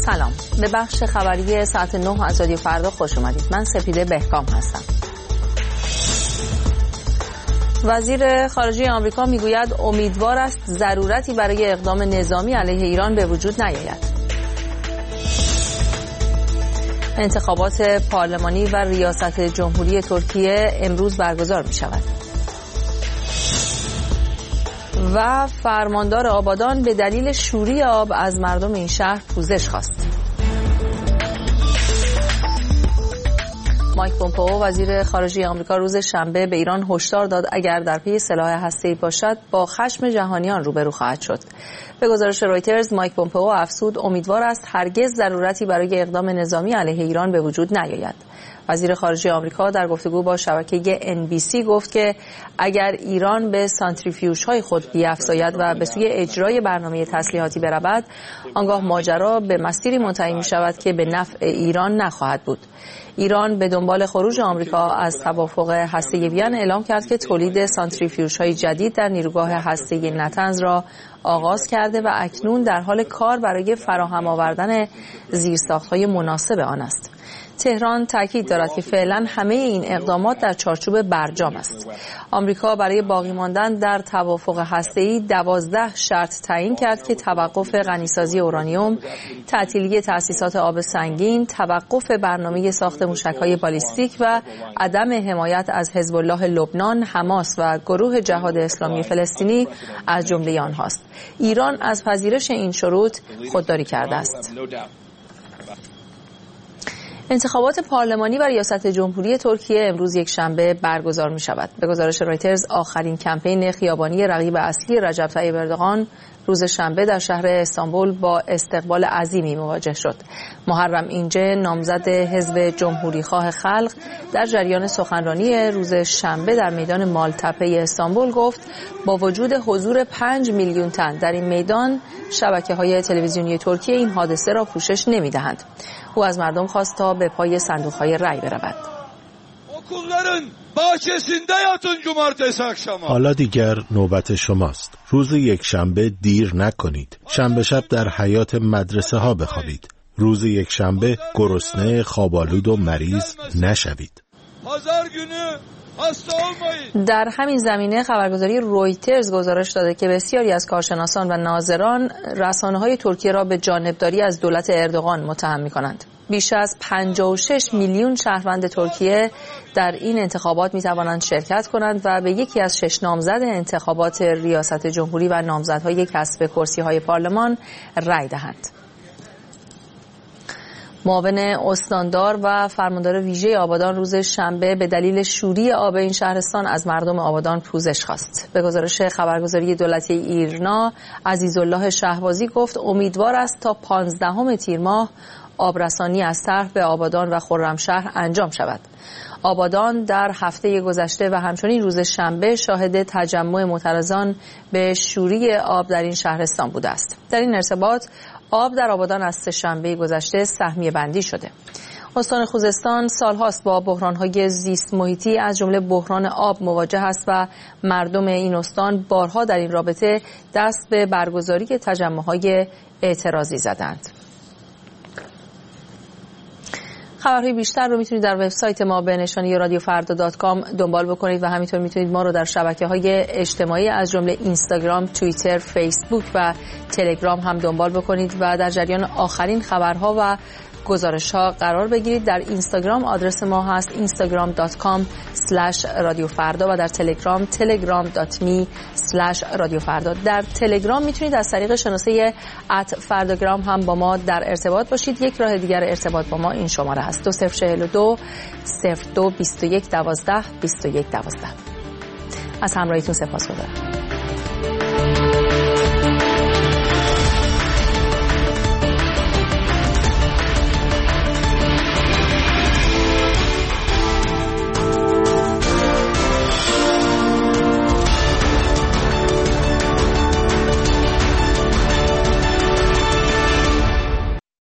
سلام، به بخش خبری ساعت 9 از رادیو فردا خوش اومدید. من سپیده بهکام هستم. وزیر خارجه آمریکا میگوید امیدوار است ضرورتی برای اقدام نظامی علیه ایران به وجود نیاید. انتخابات پارلمانی و ریاست جمهوری ترکیه امروز برگزار می شود. و فرماندار آبادان به دلیل شوری آب از مردم این شهر پوزش خواست. مایک پومپئو وزیر خارجه آمریکا روز شنبه به ایران هشدار داد اگر در پی سلاح هسته‌ای باشد با خشم جهانیان روبرو خواهد شد. به گزارش رویترز مایک پومپئو افزود امیدوار است هرگز ضرورتی برای اقدام نظامی علیه ایران به وجود نیاید. وزیر خارجه آمریکا در گفتگو با شبکه NBC گفت که اگر ایران به سانتریفیوژهای خود بیفزاید و به سوی اجرای برنامه تسلیحاتی برود، آنگاه ماجرا به مسیری منتهی می شود که به نفع ایران نخواهد بود. ایران به دنبال خروج آمریکا از توافق هسته‌ای وین اعلام کرد که تولید سانتریفیوژهای جدید در نیروگاه هسته‌ای نتنز را آغاز کرده و اکنون در حال کار برای فراهم آوردن زیرساخت‌های مناسب آن است. تهران تاکید دارد که فعلا همه این اقدامات در چارچوب برجام است. آمریکا برای باقی ماندن در توافق هسته‌ای 12 شرط تعیین کرد که توقف غنیسازی اورانیوم، تعطیلی تأسیسات آب سنگین، توقف برنامه ساخت موشک‌های بالیستیک و عدم حمایت از حزب الله لبنان، حماس و گروه جهاد اسلامی فلسطینی از جمله آنهاست. ایران از پذیرش این شروط خودداری کرده است. انتخابات پارلمانی و ریاست جمهوری ترکیه امروز یک شنبه برگزار می شود. به گزارش رویترز آخرین کمپین خیابانی رقیب اصلی رجب طیب اردوغان روز شنبه در شهر استانبول با استقبال عظیمی مواجه شد. محرم اینجه نامزد حزب جمهوری خواه خلق در جریان سخنرانی روز شنبه در میدان مالتپه استانبول گفت با وجود حضور 5 میلیون تن در این میدان شبکه‌های تلویزیونی ترکیه این حادثه را پوشش نمی‌دهند. او از مردم خواست تا به پای صندوق‌های رای برود. حالا دیگر نوبت شماست. روز یک شنبه دیر نکنید. شنبه شب در حیاط مدرسه ها بخوابید. روز یک شنبه گرسنه، خوابالود و مریض نشوید. در همین زمینه خبرگزاری رویترز گزارش داده که بسیاری از کارشناسان و ناظران رسانه‌های ترکیه را به جانبداری از دولت اردوغان متهم می‌کنند. بیش از 56 میلیون شهروند ترکیه در این انتخابات می‌توانند شرکت کنند و به یکی از 6 نامزد انتخابات ریاست جمهوری و نامزدهای کسب کرسی‌های پارلمان رأی دهند. معاون استاندار و فرماندار ویژه آبادان روز شنبه به دلیل شوری آب این شهرستان از مردم آبادان پوزش خواست. به گزارش خبرگزاری دولتی ایرنا عزیزالله شهبازی گفت امیدوار است تا 15 تیر ماه آبرسانی از طرح به آبادان و خرمشهر انجام شود. آبادان در هفته گذشته و همچنین روز شنبه شاهد تجمع معترضان به شوری آب در این شهرستان بوده است. در این ارتباط آب در آبادان از سه‌شنبه گذشته سهمیه بندی شده. استان خوزستان سالهاست با بحران‌های زیست محیطی از جمله بحران آب مواجه است و مردم این استان بارها در این رابطه دست به برگزاری تجمع‌های اعتراضی زدند. خبرهای بیشتر رو میتونید در وبسایت ما به نشانی radioffarda.com دنبال بکنید و همینطور میتونید ما رو در شبکه‌های اجتماعی از جمله اینستاگرام، توییتر، فیسبوک و تلگرام هم دنبال بکنید و در جریان آخرین خبرها و گزارش‌ها قرار بگیرید. در اینستاگرام آدرس ما هست instagram.com/radiofarda و در تلگرام telegram.me/radiofarda. در تلگرام میتونید از طریق شناسه @فرداگرام هم با ما در ارتباط باشید. یک راه دیگر ارتباط با ما این شماره هست 2042 02 21 12 21 12. از همراهیتون سپاسگزارم.